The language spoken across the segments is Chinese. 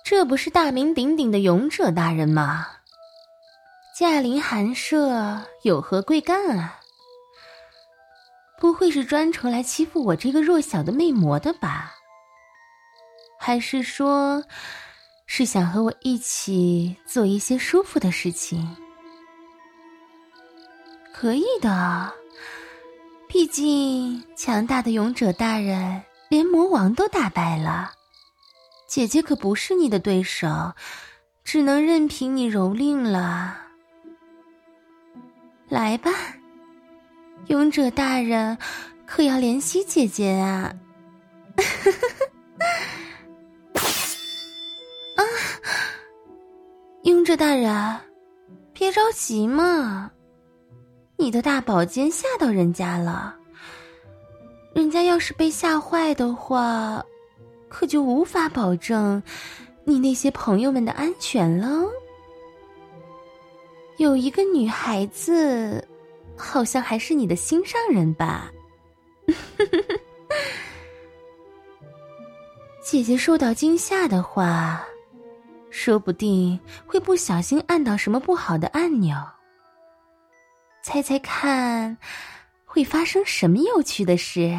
这不是大名鼎鼎的勇者大人吗？驾临寒舍，有何贵干啊？不会是专程来欺负我这个弱小的魅魔的吧？还是说，是想和我一起做一些舒服的事情？可以的，毕竟强大的勇者大人连魔王都打败了，姐姐可不是你的对手，只能任凭你蹂躏了。来吧，勇者大人可要怜惜姐姐啊！啊，勇者大人，别着急嘛，你的大宝剑吓到人家了，人家要是被吓坏的话，可就无法保证你那些朋友们的安全了。有一个女孩子，好像还是你的心上人吧？姐姐受到惊吓的话，说不定会不小心按到什么不好的按钮。猜猜看，会发生什么有趣的事？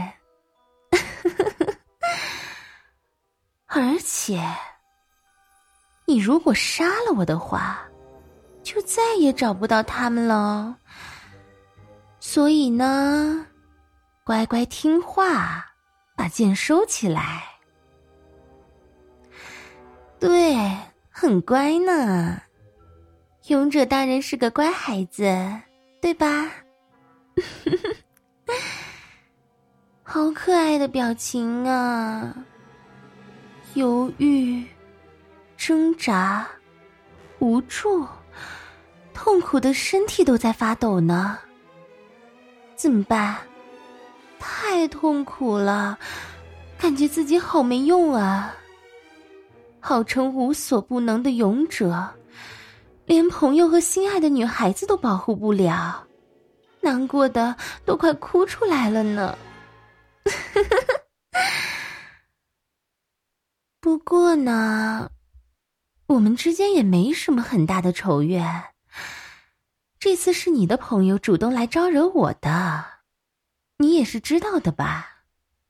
而且，你如果杀了我的话，就再也找不到他们了。所以呢，乖乖听话，把剑收起来。对，很乖呢。勇者大人是个乖孩子，对吧？好可爱的表情啊！犹豫、挣扎、无助，痛苦的身体都在发抖呢。怎么办？太痛苦了，感觉自己好没用啊！号称无所不能的勇者，连朋友和心爱的女孩子都保护不了，难过的都快哭出来了呢。不过呢，我们之间也没什么很大的仇怨，这次是你的朋友主动来招惹我的，你也是知道的吧？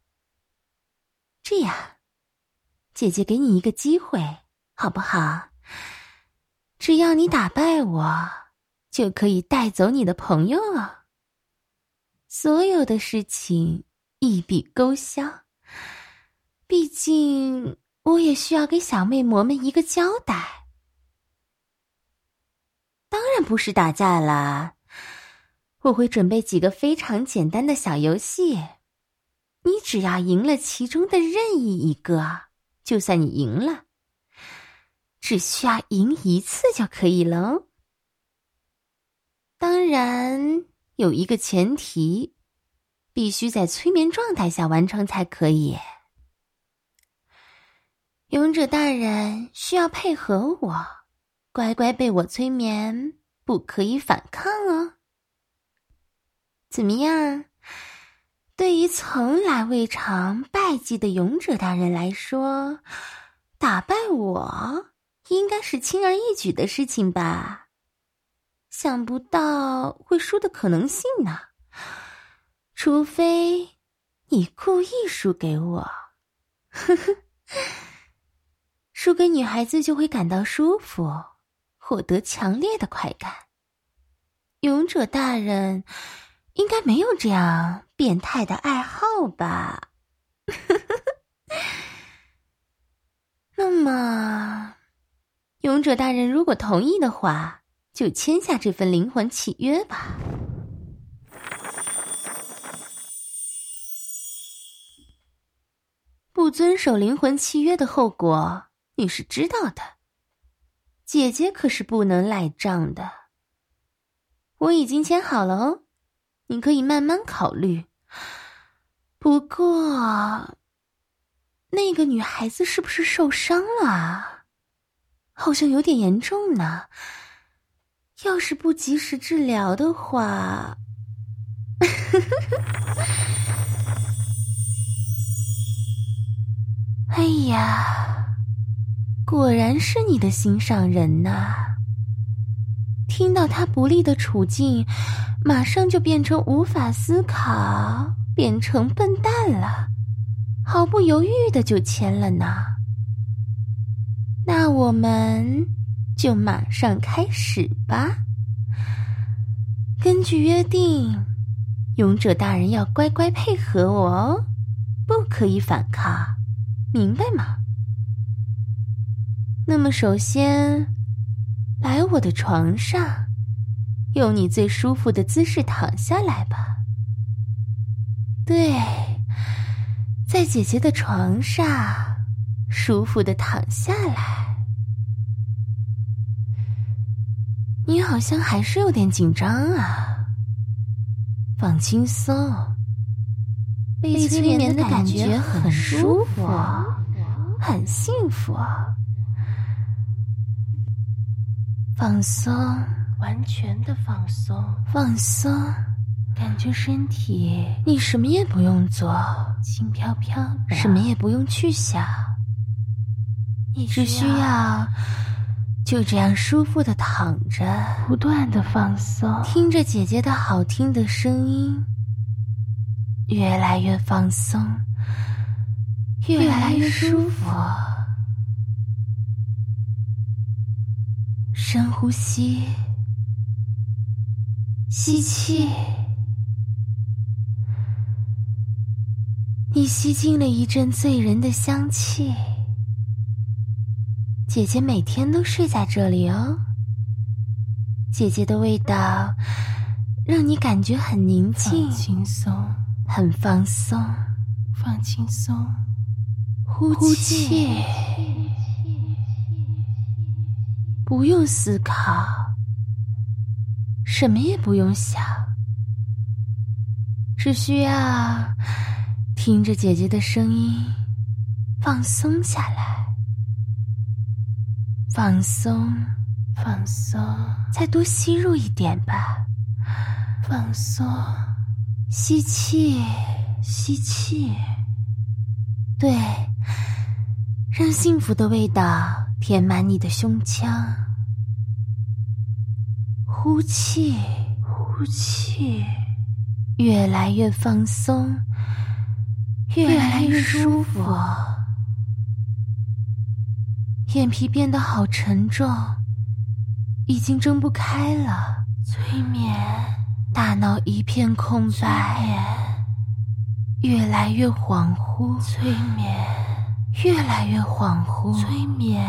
这样，姐姐给你一个机会，好不好？只要你打败我，就可以带走你的朋友啊。所有的事情一笔勾销，毕竟我也需要给小魅魔们一个交代。当然不是打架啦，我会准备几个非常简单的小游戏，你只要赢了其中的任意一个，就算你赢了，只需要赢一次就可以了。当然有一个前提，必须在催眠状态下完成才可以。勇者大人需要配合我，乖乖被我催眠，不可以反抗哦。怎么样？对于从来未尝败绩的勇者大人来说，打败我应该是轻而易举的事情吧？想不到会输的可能性呢，除非你故意输给我。呵呵，输给女孩子就会感到舒服，获得强烈的快感。勇者大人应该没有这样变态的爱好吧？那么，勇者大人如果同意的话，就签下这份灵魂契约吧。不遵守灵魂契约的后果，你是知道的。姐姐可是不能赖账的。我已经签好了哦，你可以慢慢考虑。不过，那个女孩子是不是受伤了啊？好像有点严重呢。要是不及时治疗的话，哎呀， 果然是你的心上人呐！听到他不利的处境，马上就变成无法思考，变成笨蛋了，毫不犹豫的就签了呢。那我们就马上开始吧。根据约定，勇者大人要乖乖配合我哦，不可以反抗，明白吗？那么首先，来我的床上，用你最舒服的姿势躺下来吧。对，在姐姐的床上，舒服的躺下来。你好像还是有点紧张啊，放轻松，被催眠的感觉很舒服，很幸福。放松， 完全的放松， 放松， 感觉身体你什么也不用做， 轻飘飘的， 什么也不用去想， 你只需要就这样舒服的躺着， 不断的放松， 听着姐姐的好听的声音，越来越放松，越来越舒服。深呼吸，吸气，你吸进了一阵醉人的香气。姐姐每天都睡在这里哦，姐姐的味道让你感觉很宁静， 放轻松， 很放松， 放轻松， 呼气，不用思考，什么也不用想，只需要听着姐姐的声音，放松下来，放松， 放松， 再多吸入一点吧， 放松， 吸气， 吸气， 对，让幸福的味道填满你的胸腔。呼气， 呼气， 越来越放松，越来越舒服。眼皮变得好沉重，已经睁不开了。 催眠， 大脑一片空白，越来越恍惚。 催眠， 越来越恍惚。 催眠，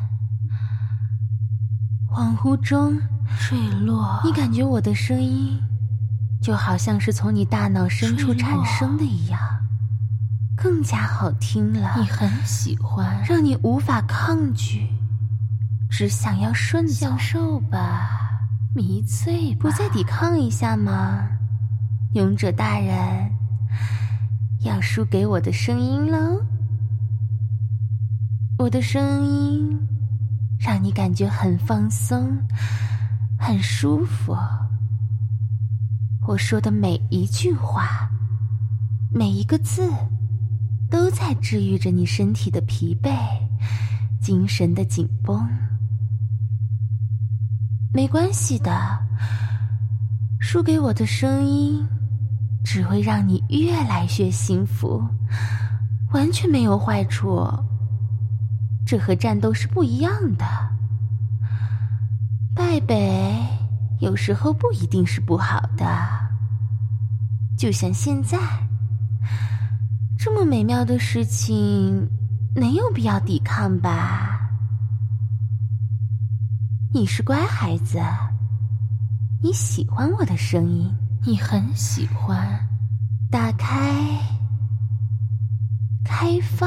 恍惚中坠落， 你感觉我的声音就好像是从你大脑深处产生的一样，更加好听了。 你很喜欢， 让你无法抗拒，只想要顺从。 享受吧，迷醉吧， 不再抵抗一下吗？勇者大人，要输给我的声音喽。我的声音让你感觉很放松，很舒服。我说的每一句话，每一个字，都在治愈着你身体的疲惫，精神的紧绷。没关系的，输给我的声音只会让你越来越幸福，完全没有坏处。这和战斗是不一样的，败北有时候不一定是不好的。就像现在，这么美妙的事情，没有必要抵抗吧？你是乖孩子，你喜欢我的声音， 你很喜欢。 打开，开放。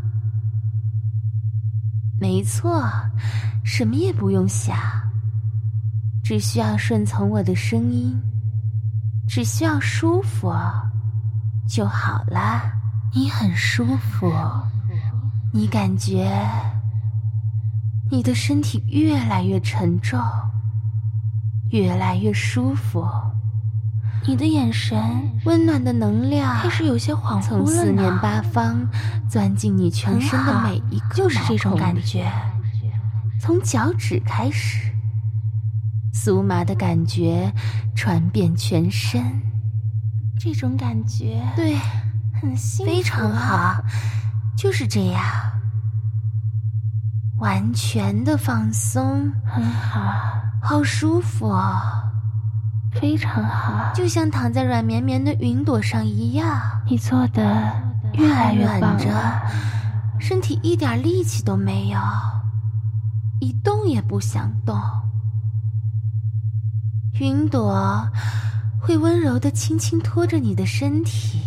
没错，什么也不用想，只需要顺从我的声音，只需要舒服就好啦。 你很舒服， 你感觉你的身体越来越沉重，越来越舒服。 你的眼神温暖的能量开始有些恍惚了从四面八方钻进你全身的每一个就是这种感觉， 从脚趾开始，酥麻的感觉传遍全身。 这种感觉， 对， 很幸福， 非常好，就是这样，完全的放松， 很好， 好舒服哦， 非常好， 就像躺在软绵绵的云朵上一样。 你做的越来越棒了， 身体一点力气都没有，一动也不想动。云朵会温柔地轻轻拖着你的身体，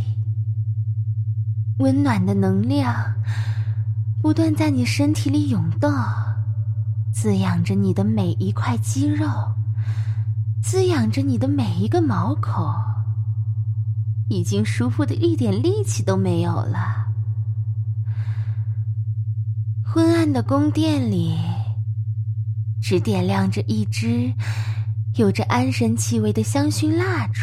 温暖的能量不断在你身体里涌动，滋养着你的每一块肌肉，滋养着你的每一个毛孔，已经舒服的一点力气都没有了。昏暗的宫殿里，只点亮着一支有着安神气味的香薰蜡烛，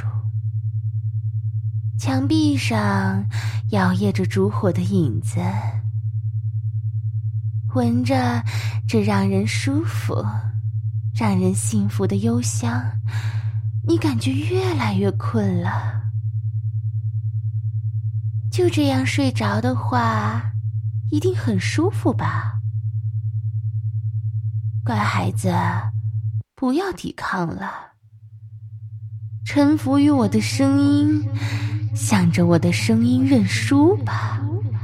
墙壁上摇曳着烛火的影子，闻着这让人舒服、让人幸福的幽香，你感觉越来越困了。就这样睡着的话，一定很舒服吧？乖孩子，不要抵抗了，臣服于我的声音，向着我的声音认输吧。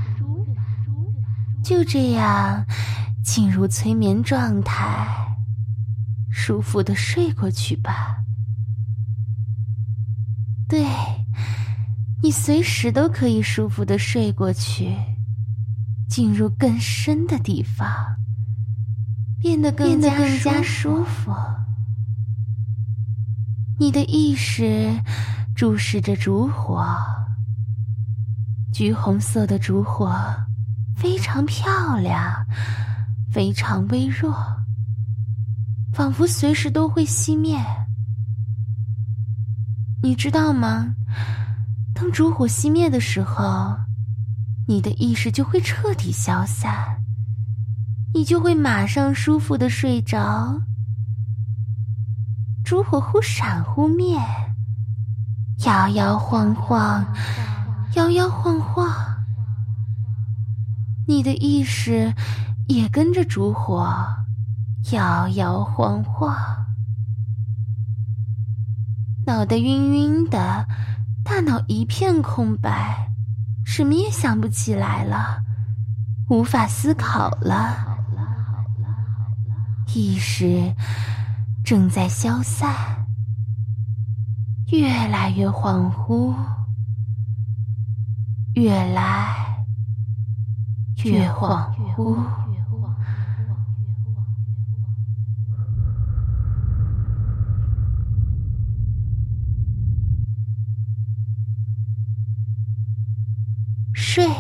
就这样进入催眠状态，舒服地睡过去吧。对，你随时都可以舒服地睡过去，进入更深的地方，变得更加舒服。你的意识注视着烛火，橘红色的烛火非常漂亮，非常微弱，仿佛随时都会熄灭。你知道吗？当烛火熄灭的时候，你的意识就会彻底消散，你就会马上舒服地睡着。烛火忽闪忽灭，摇摇晃晃，摇摇晃晃，你的意识也跟着烛火摇摇晃晃。脑袋晕晕的，大脑一片空白，什么也想不起来了，无法思考了。意识正在消散，越来越恍惚，越来越恍惚。睡，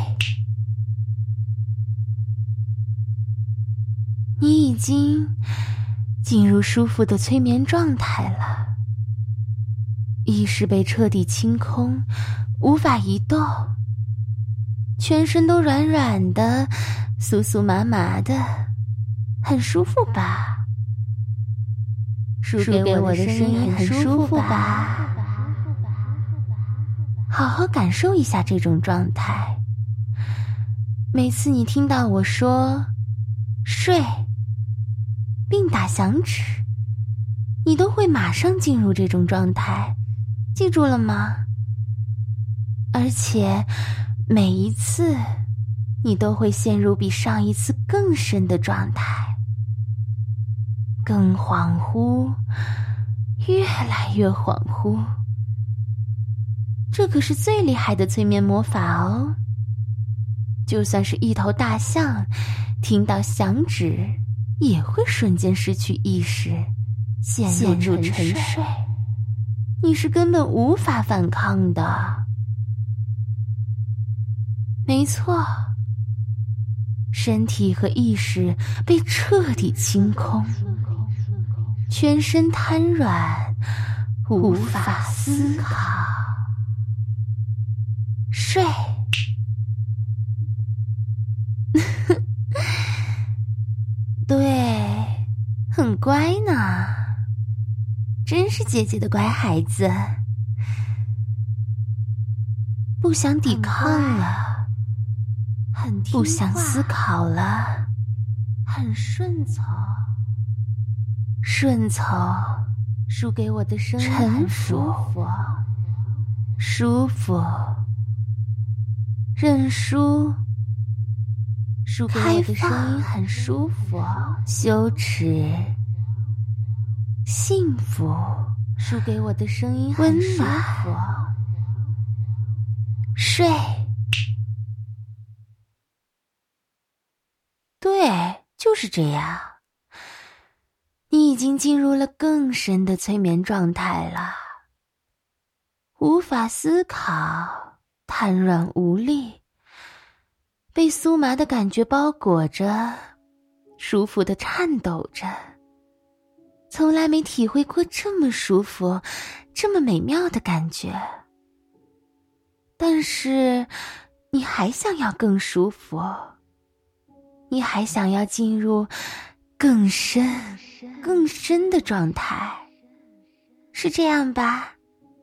你已经进入舒服的催眠状态了，意识被彻底清空，无法移动，全身都软软的，酥酥麻麻的，很舒服吧？输给我的声音很舒服吧？好好感受一下这种状态。每次你听到我说睡并打响指，你都会马上进入这种状态，记住了吗？而且每一次你都会陷入比上一次更深的状态，更恍惚，越来越恍惚。这可是最厉害的催眠魔法哦！就算是一头大象，听到响指也会瞬间失去意识，陷入沉睡。你是根本无法反抗的。没错，身体和意识被彻底清空，全身瘫软，无法思考。睡。对， 乖呢，真是姐姐的乖孩子，不想抵抗了，不想思考了， 很顺从。 顺从， 输给我的声音臣服，舒服，认输， 输给我的声音很舒服， 羞耻，幸福， 输给我的声音温很舒暖， 服。 睡。对，就是这样。你已经进入了更深的催眠状态了，无法思考，瘫软无力，被酥麻的感觉包裹着，舒服的颤抖着，从来没体会过这么舒服，这么美妙的感觉。但是，你还想要更舒服，你还想要进入更深、更深的状态，是这样吧？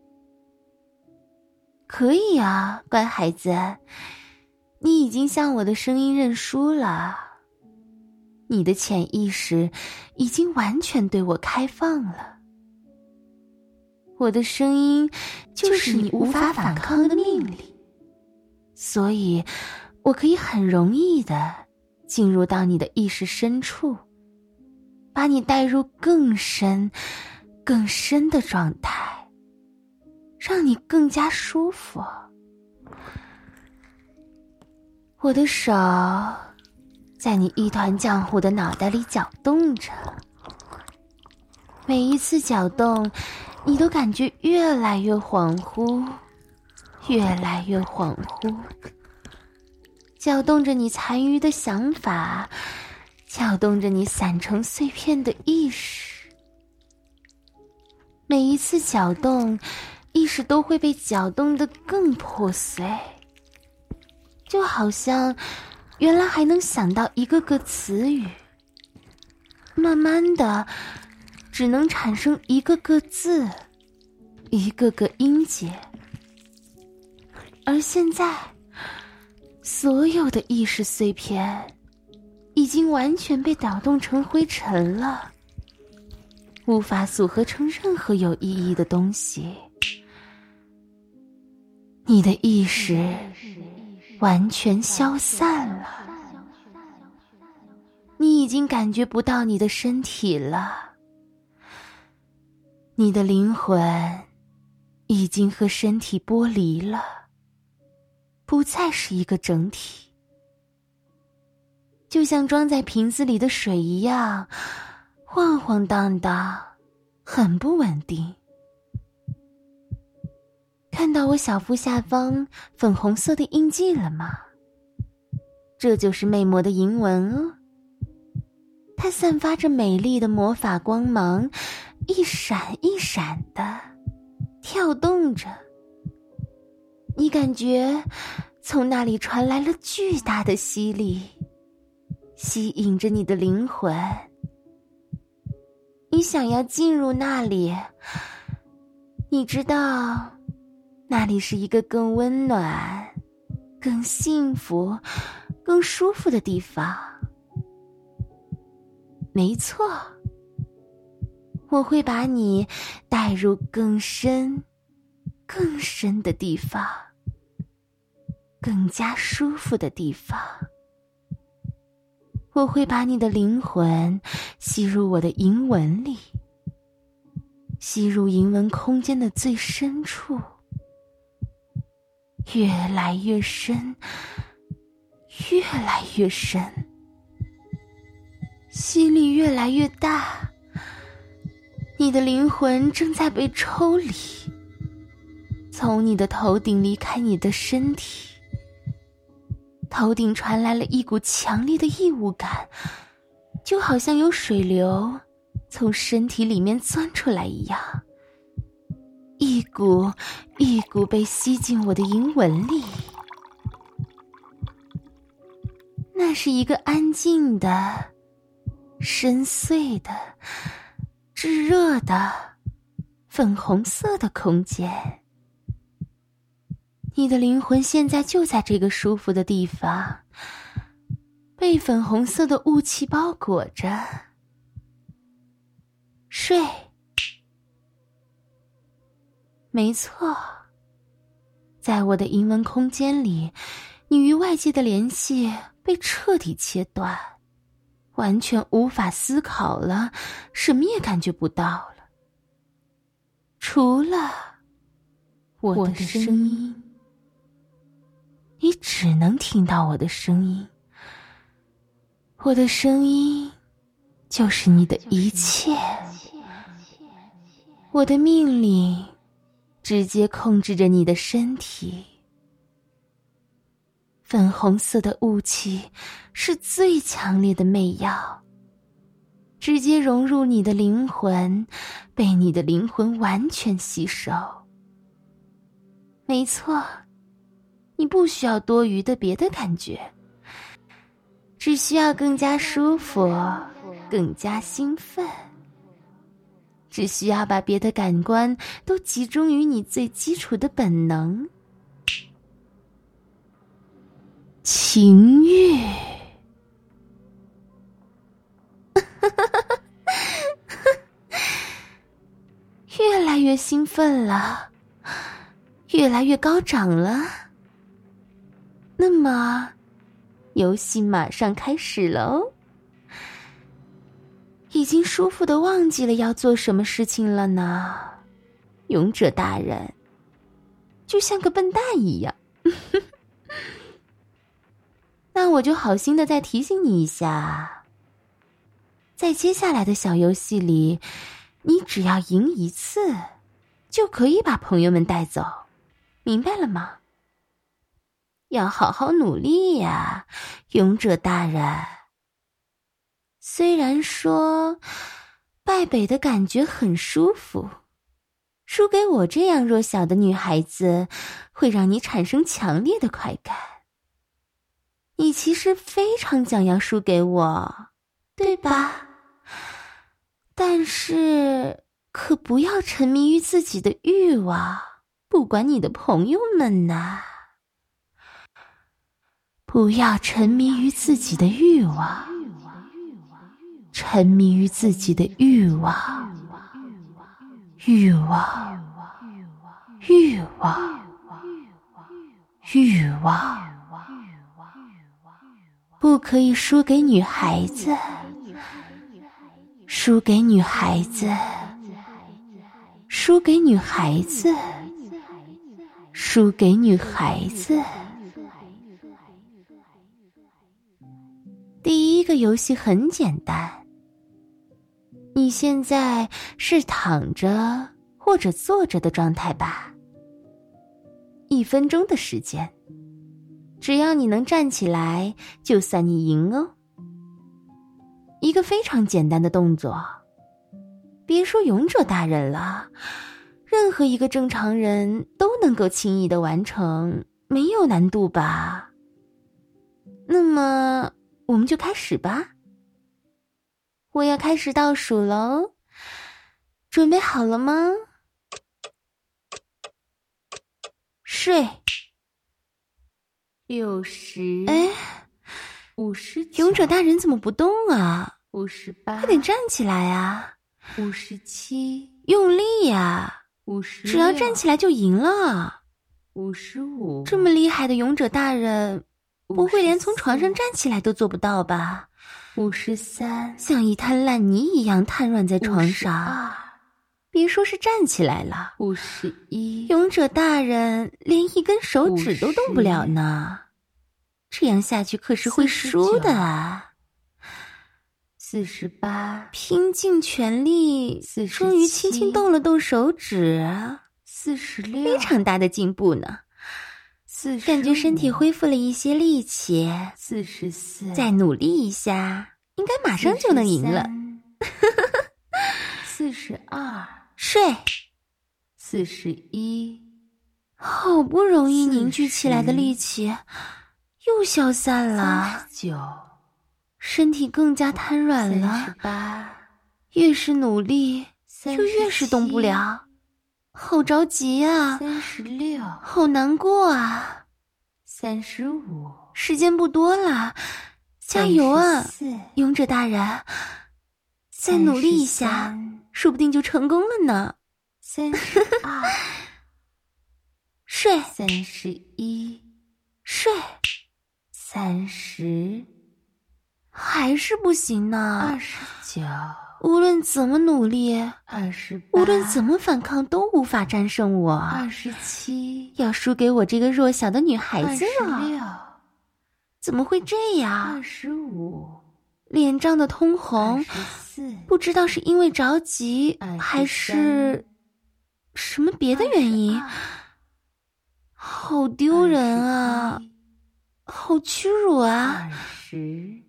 可以啊，乖孩子，你已经向我的声音认输了，你的潜意识已经完全对我开放了。我的声音就是你无法反抗的命令，所以我可以很容易地进入到你的意识深处，把你带入更深、更深的状态，让你更加舒服。我的手在你一团浆糊的脑袋里搅动着，每一次搅动，你都感觉越来越恍惚，越来越恍惚，搅动着你残余的想法，搅动着你散成碎片的意识。每一次搅动，意识都会被搅动得更破碎，就好像原来还能想到一个个词语，慢慢的只能产生一个个字，一个个音节。而现在，所有的意识碎片已经完全被搅动成灰尘了，无法组合成任何有意义的东西。你的意识完全消散了，你已经感觉不到你的身体了，你的灵魂已经和身体剥离了，不再是一个整体，就像装在瓶子里的水一样，晃晃荡荡，很不稳定。看到我小腹下方粉红色的印记了吗？这就是魅魔的银纹哦，它散发着美丽的魔法光芒，一闪一闪的跳动着。你感觉从那里传来了巨大的吸力，吸引着你的灵魂。你想要进入那里，你知道那里是一个更温暖、更幸福、更舒服的地方。没错，我会把你带入更深、更深的地方，更加舒服的地方。我会把你的灵魂吸入我的银纹里，吸入银纹空间的最深处，越来越深，越来越深，吸力越来越大，你的灵魂正在被抽离，从你的头顶离开你的身体。头顶传来了一股强烈的异物感，就好像有水流从身体里面钻出来一样，一股一股被吸进我的银纹里。那是一个安静的、 深邃的、炙热的、粉红色的空间。你的灵魂现在就在这个舒服的地方，被粉红色的雾气包裹着。睡。没错，在我的银纹空间里，你与外界的联系被彻底切断，完全无法思考了，什么也感觉不到了，除了我的声音。你只能听到我的声音，我的声音就是你的一切，我的命令直接控制着你的身体。粉红色的雾气是最强烈的媚药，直接融入你的灵魂，被你的灵魂完全吸收。没错，你不需要多余的别的感觉，只需要更加舒服，更加兴奋。只需要把别的感官都集中于你最基础的本能——情欲。越来越兴奋了，越来越高涨了。那么，游戏马上开始喽。已经舒服的忘记了要做什么事情了呢，勇者大人，就像个笨蛋一样。那我就好心的再提醒你一下，在接下来的小游戏里，你只要赢一次，就可以把朋友们带走，明白了吗？要好好努力呀，勇者大人。虽然说败北的感觉很舒服，输给我这样弱小的女孩子会让你产生强烈的快感。你其实非常想要输给我，对吧？但是可不要沉迷于自己的欲望，不管你的朋友们呐。不要沉迷于自己的欲望，沉迷于自己的欲望，欲望，欲望，欲望，不可以输给女孩子，输给女孩子，输给女孩子，输给女孩子。第一个游戏很简单，你现在是躺着或者坐着的状态吧？1分钟的时间，只要你能站起来，就算你赢哦。一个非常简单的动作，别说勇者大人了，任何一个正常人都能够轻易的完成，没有难度吧？那么我们就开始吧。我要开始倒数喽，准备好了吗？睡。60，59，勇者大人怎么不动啊？58，快点站起来啊！57，用力呀！56，只要站起来就赢了。55，这么厉害的勇者大人，不会连从床上站起来都做不到吧？53，像一滩烂泥一样瘫软在床上，别说是站起来了。51，勇者大人连一根手指都动不了呢，这样下去可是会输的啊。48，拼尽全力，终于轻轻动了动手指。46，非常大的进步呢。感觉身体恢复了一些力气。44，再努力一下，应该马上就能赢了。42，睡。41，好不容易凝聚起来的力气又消散了。39， 身体更加瘫软了。越是努力，就越是动不了，好着急啊！36，好难过啊！35，时间不多了，加油啊，勇者大人！再努力一下，说不定就成功了呢。32，睡。31，睡。30，还是不行呢。29，无论怎么努力，28，无论怎么反抗都无法战胜我。27，要输给我这个弱小的女孩子了。26，怎么会这样？25，脸涨得通红，24，不知道是因为着急还是什么别的原因。好丢人啊，好屈辱啊！20，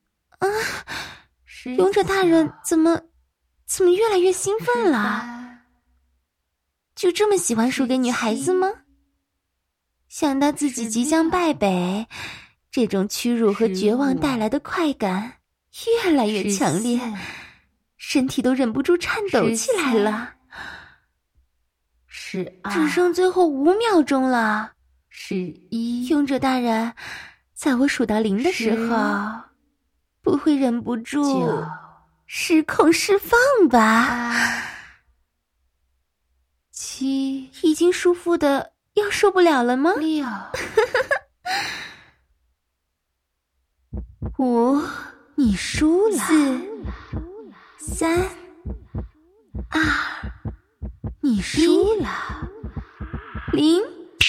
勇者大人怎么越来越兴奋了？就这么喜欢输给女孩子吗？想到自己即将败北，这种屈辱和绝望带来的快感越来越强烈，身体都忍不住颤抖起来了。只剩最后5秒钟了。11，勇者大人，在我数到0的时候，不会忍不住失控释放吧？7，已经舒服的要受不了了吗？6，5，你输了。4，3，2，你输了。0，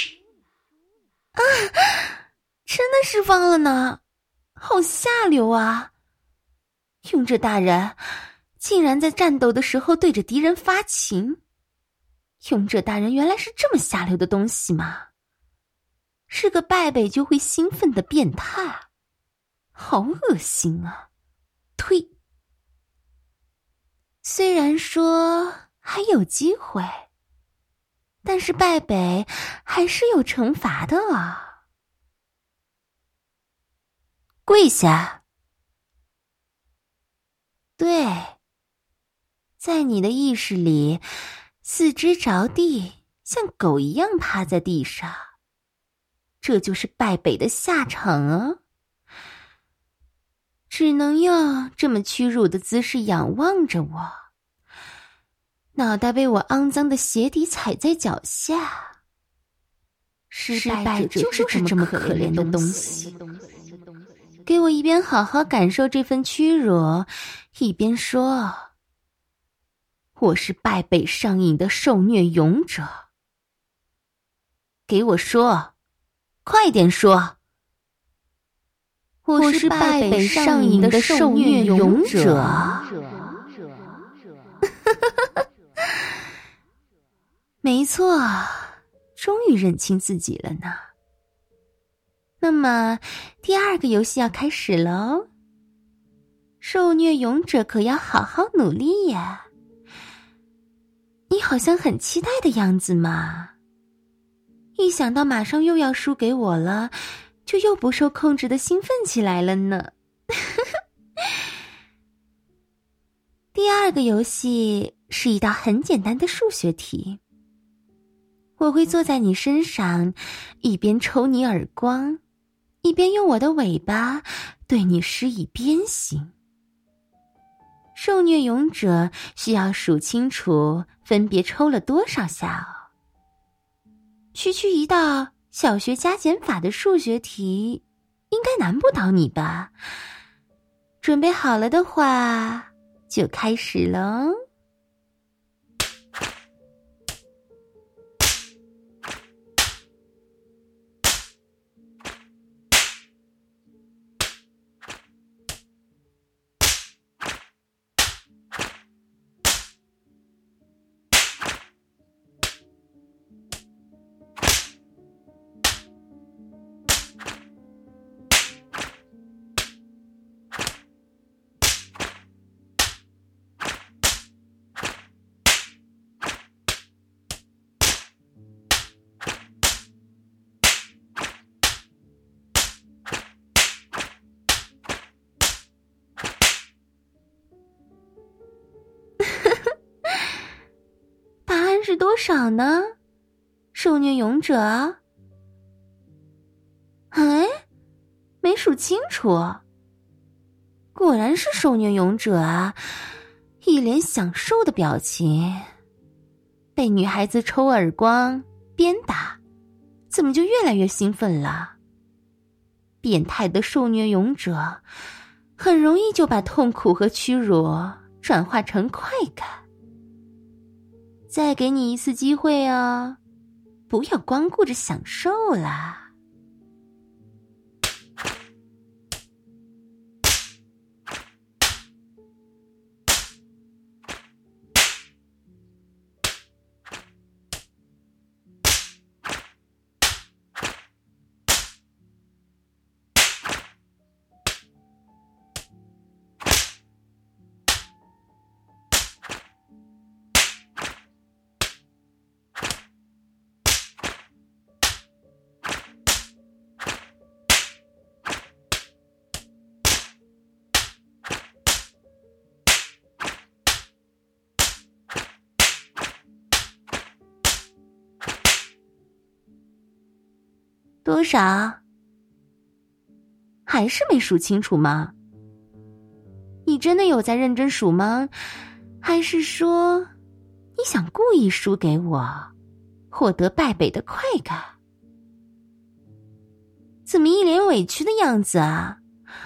真的释放了呢，好下流啊！勇者大人竟然在战斗的时候对着敌人发情，勇者大人原来是这么下流的东西吗？是个败北就会兴奋的变态，好恶心啊！呸！虽然说还有机会，但是败北还是有惩罚的啊！跪下。对，在你的意识里，四肢着地，像狗一样趴在地上，这就是败北的下场啊！只能用这么屈辱的姿势仰望着我，脑袋被我肮脏的鞋底踩在脚下。失败者就是这么可怜的东西。给我一边好好感受这份屈辱，一边说：“我是败北上瘾的受虐勇者。”给我说，快点说！我是败北上瘾的受虐勇者。没错，终于认清自己了呢。那么，第2个游戏要开始喽。受虐勇者可要好好努力呀！你好像很期待的样子嘛。一想到马上又要输给我了，就又不受控制的兴奋起来了呢。第2个游戏是一道很简单的数学题。我会坐在你身上，一边抽你耳光，一边用我的尾巴对你施以鞭刑。受虐勇者需要数清楚分别抽了多少下哦。区区一道小学加减法的数学题，应该难不倒你吧？准备好了的话，就开始喽。 是多少呢？受虐勇者？哎，没数清楚。果然是受虐勇者啊，一脸享受的表情。被女孩子抽耳光、鞭打，怎么就越来越兴奋了？变态的受虐勇者很容易就把痛苦和屈辱转化成快感。再给你一次机会哦，不要光顾着享受啦。多少？还是没数清楚吗？你真的有在认真数吗？还是说你想故意输给我，获得败北的快感？怎么一脸委屈的样子啊？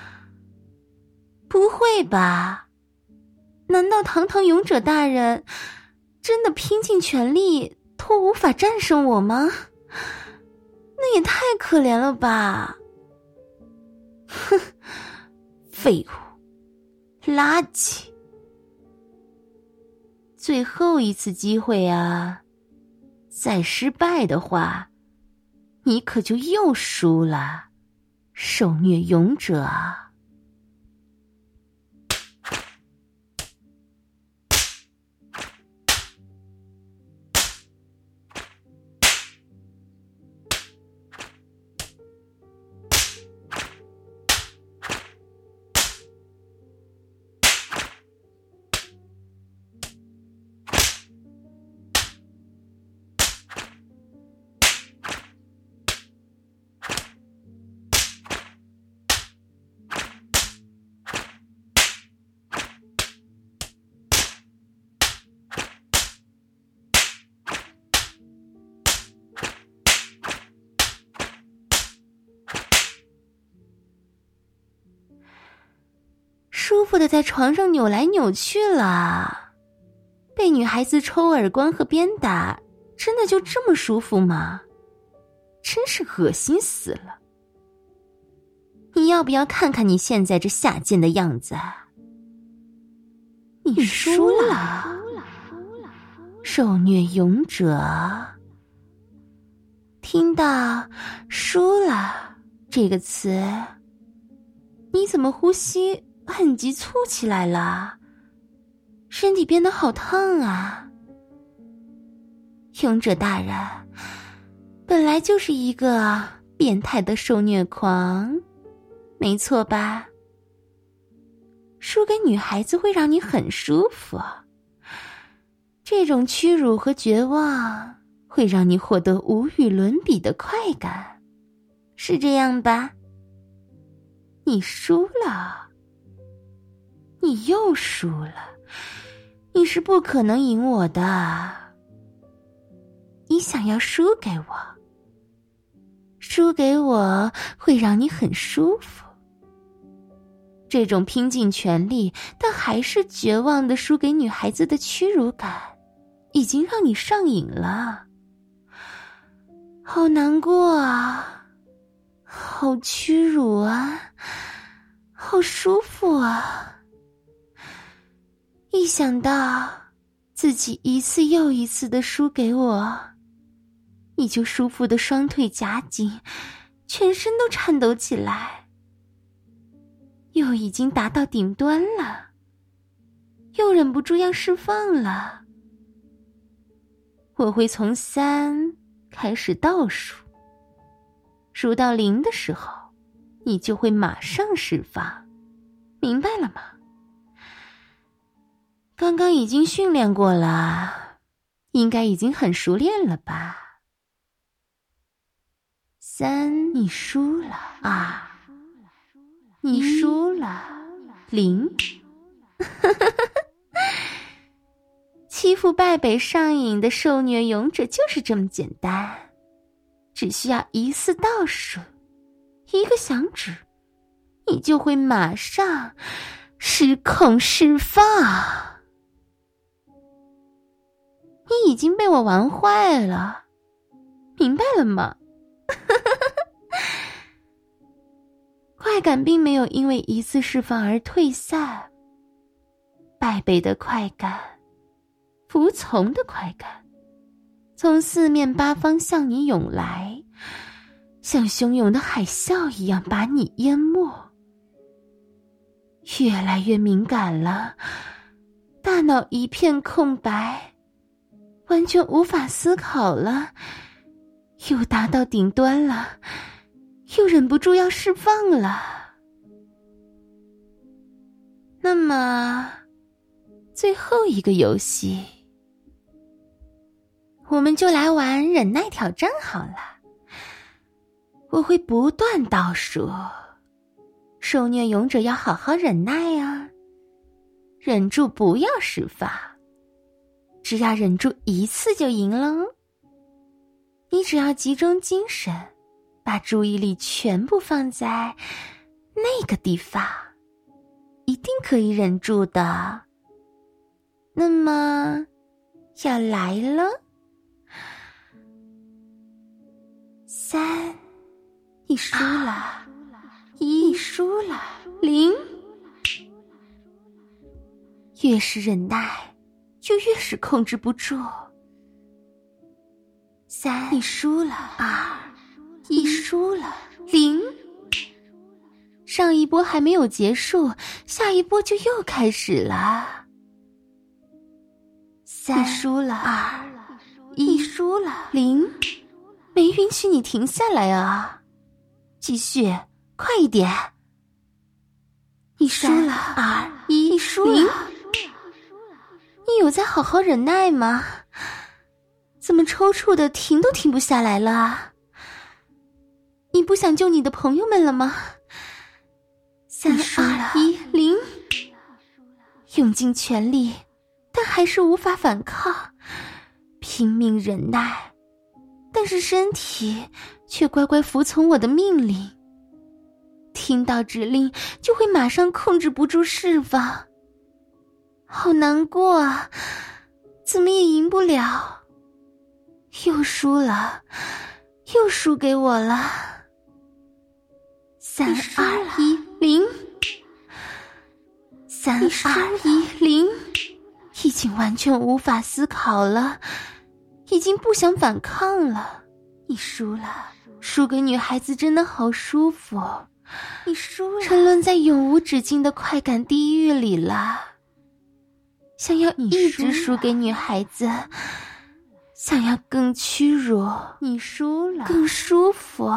不会吧？难道堂堂勇者大人真的拼尽全力都无法战胜我吗？那也太可怜了吧！哼，废物，垃圾！最后一次机会啊！再失败的话，你可就又输了，受虐勇者啊！舒服的在床上扭来扭去了。被女孩子抽耳光和鞭打，真的就这么舒服吗？真是恶心死了。你要不要看看你现在这下贱的样子？你输了，受虐勇者。听到输了这个词，你怎么呼吸很急促起来了？身体变得好烫啊！勇者大人本来就是一个变态的受虐狂，没错吧？输给女孩子会让你很舒服，这种屈辱和绝望会让你获得无与伦比的快感，是这样吧？你输了，你又输了，你是不可能赢我的。你想要输给我，输给我会让你很舒服。这种拼尽全力但还是绝望的输给女孩子的屈辱感，已经让你上瘾了。好难过啊，好屈辱啊，好舒服啊。一想到自己一次又一次的输给我，你就舒服的双腿夹紧，全身都颤抖起来。又已经达到顶端了，又忍不住要释放了。我会从3开始倒数，数到0的时候，你就会马上释放，明白了吗？刚刚已经训练过了， 应该已经很熟练了吧？3，你输了；2，你输了；0。欺负败北上瘾的受虐勇者就是这么简单，只需要1次倒数，1个响指，你就会马上失控释放。你已经被我玩坏了，明白了吗？快感并没有因为1次释放而退散，败北的快感，服从的快感，从4面8方向你涌来，像汹涌的海啸一样把你淹没。越来越敏感了，大脑一片空白，完全无法思考了，又达到顶端了，又忍不住要释放了。那么，最后一个游戏，我们就来玩忍耐挑战好了。我会不断倒数，受虐勇者要好好忍耐啊，忍住不要释放，只要忍住1次就赢了哦。你只要集中精神，把注意力全部放在那个地方，一定可以忍住的。那么，要来了。3，你输了；1，你输了；0。越是忍耐，就越是控制不住。3，你输了；2，你输了；0。上一波还没有结束，下一波就又开始了。3，你输了；2，你输了；0。没允许你停下来啊！继续，快一点！你输了；2，你输了；0。你有在好好忍耐吗？怎么抽搐的停都停不下来了？你不想救你的朋友们了吗？3、2、1、0，用尽全力，但还是无法反抗，拼命忍耐，但是身体却乖乖服从我的命令。听到指令就会马上控制不住释放，好难过啊！怎么也赢不了，又输了，又输给我了。3、2、1、0。3、2、1、0，已经完全无法思考了，已经不想反抗了。你输了，输给女孩子真的好舒服。你输了，沉沦在永无止境的快感地狱里了。想要一直输给女孩子，想要更屈辱，你输了，更舒服。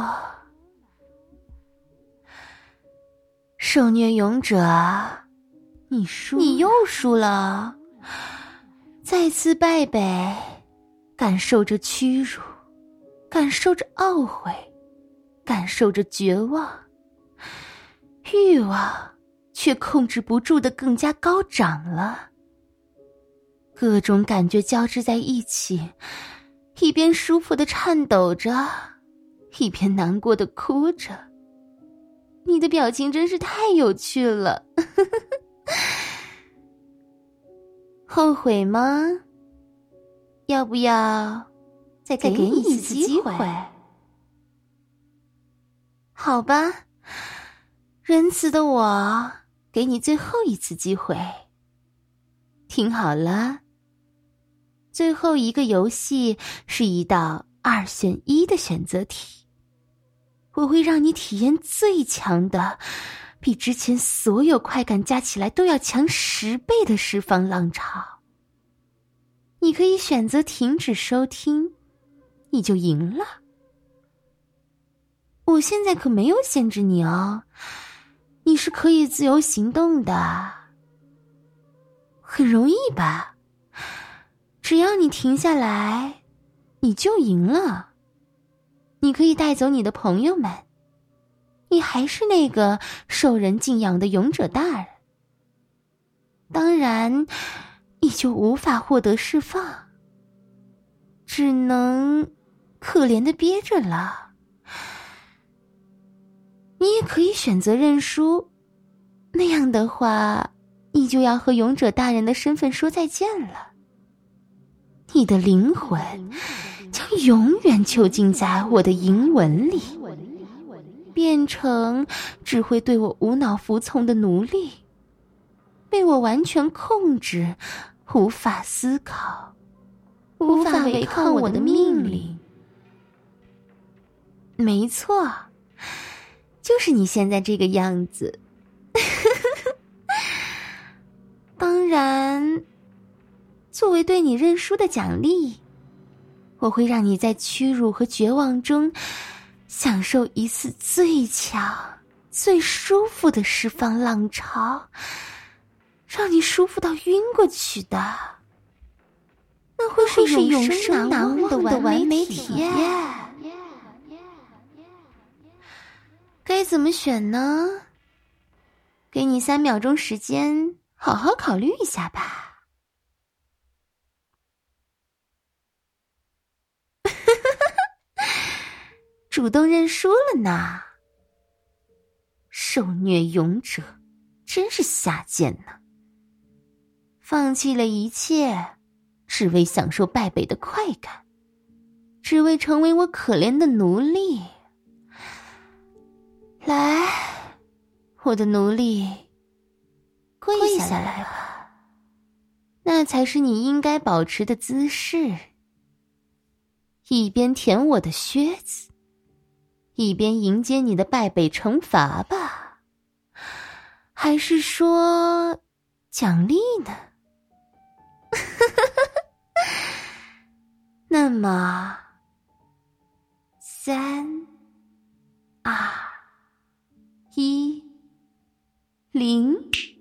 受虐勇者，你输了，你又输了。再次败北，感受着屈辱，感受着懊悔，感受着绝望，欲望却控制不住的更加高涨了。各种感觉交织在一起，一边舒服的颤抖着，一边难过的哭着。你的表情真是太有趣了。后悔吗？要不要再给你一次机会？好吧，仁慈的我给你最后一次机会。听好了，最后一个游戏是一道2选1的选择题，我会让你体验最强的，比之前所有快感加起来都要强10倍的释放浪潮。你可以选择停止收听，你就赢了。我现在可没有限制你哦，你是可以自由行动的。很容易吧？ 只要你停下来，你就赢了。你可以带走你的朋友们，你还是那个受人敬仰的勇者大人。当然，你就无法获得释放，只能可怜的憋着了。你也可以选择认输，那样的话，你就要和勇者大人的身份说再见了。你的灵魂将永远囚禁在我的银纹里，变成只会对我无脑服从的奴隶，被我完全控制，无法思考，无法违抗我的命令。没错，就是你现在这个样子。当然，作为对你认输的奖励，我会让你在屈辱和绝望中享受一次最强、最舒服的释放浪潮，让你舒服到晕过去的。那会是永生难忘的完美体验。该怎么选呢？给你3秒钟时间，好好考虑一下吧。主动认输了呢。受虐勇者真是下贱呢，放弃了一切，只为享受败北的快感，只为成为我可怜的奴隶。来，我的奴隶，跪下来吧，那才是你应该保持的姿势。一边舔我的靴子，一边迎接你的败北惩罚吧，还是说奖励呢？那么3、2、1，0，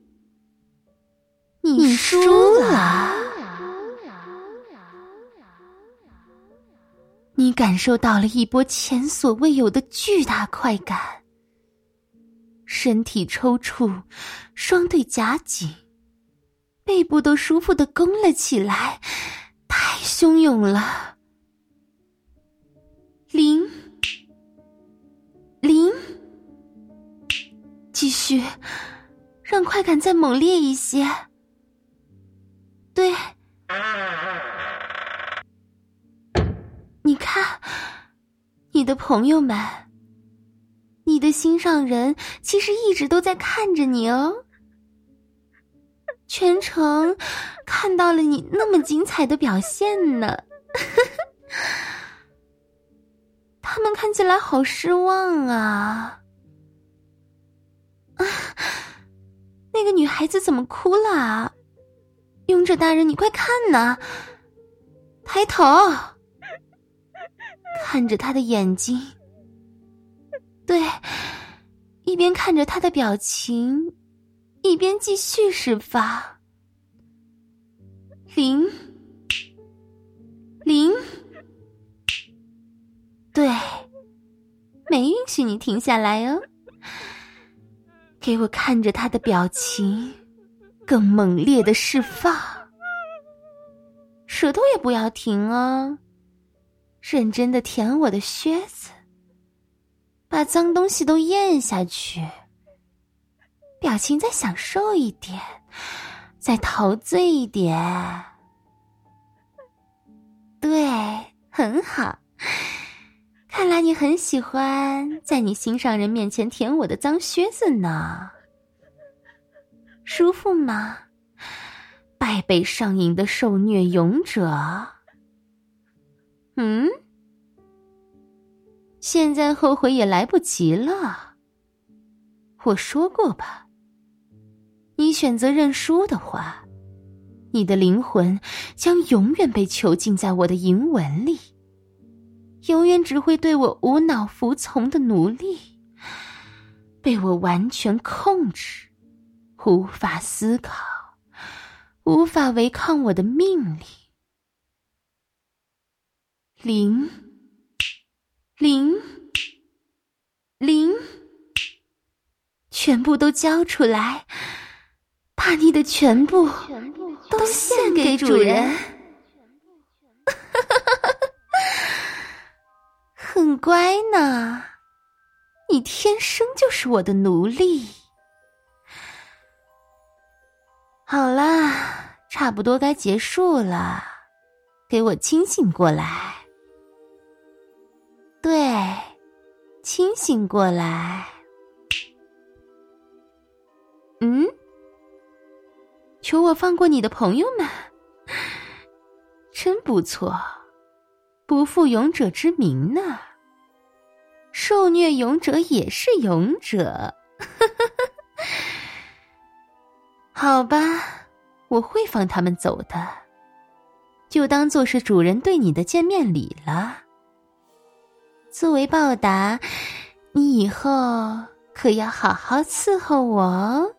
你输了。你感受到了一波前所未有的巨大快感，身体抽搐，双腿夹紧，背部都舒服地弓了起来，太汹涌了。0，继续，让快感再猛烈一些。对，你看，你的朋友们，你的心上人其实一直都在看着你哦，全程看到了你那么精彩的表现呢。他们看起来好失望啊！那个女孩子怎么哭了啊？勇者大人，你快看呐！抬头，看着她的眼睛，对，一边看着她的表情，一边继续释放。0，对，没允许你停下来哦。给我看着他的表情，更猛烈的释放。舌头也不要停哦，认真的舔我的靴子，把脏东西都咽下去。表情再享受一点，再陶醉一点。对，很好。看来你很喜欢在你心上人面前舔我的脏靴子呢。舒服吗？败北上瘾的受虐勇者。现在后悔也来不及了。我说过吧，你选择认输的话，你的灵魂将永远被囚禁在我的银纹里，永远只会对我无脑服从的奴隶，被我完全控制，无法思考，无法违抗我的命令。 0 0 0，全部都交出来，把你的全部都献给主人。很乖呢，你天生就是我的奴隶。好啦，差不多该结束了，给我清醒过来。对，清醒过来。求我放过你的朋友们，真不错，不负勇者之名呢。受虐勇者也是勇者。好吧，我会放他们走的，就当做是主人对你的见面礼了。作为报答，你以后可要好好伺候我哦。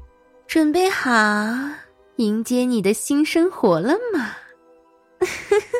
准备好迎接你的新生活了吗？